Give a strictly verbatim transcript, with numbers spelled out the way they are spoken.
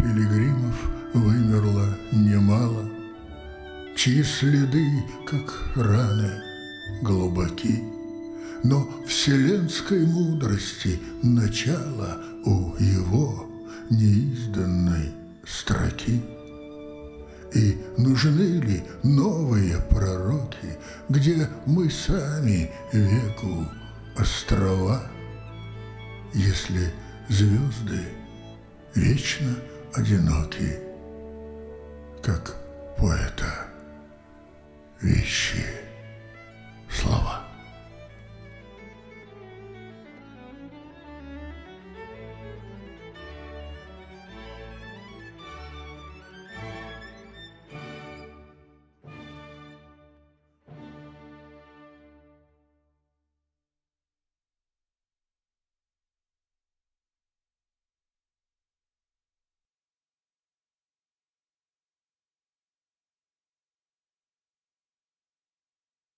пилигримов вымерло немало, чьи следы, как раны, глубоки, но вселенской мудрости начало у его неизданной строки. И нужны ли новые пророки, где мы сами веку острова, если звезды вечно одиноки, как поэта вещи?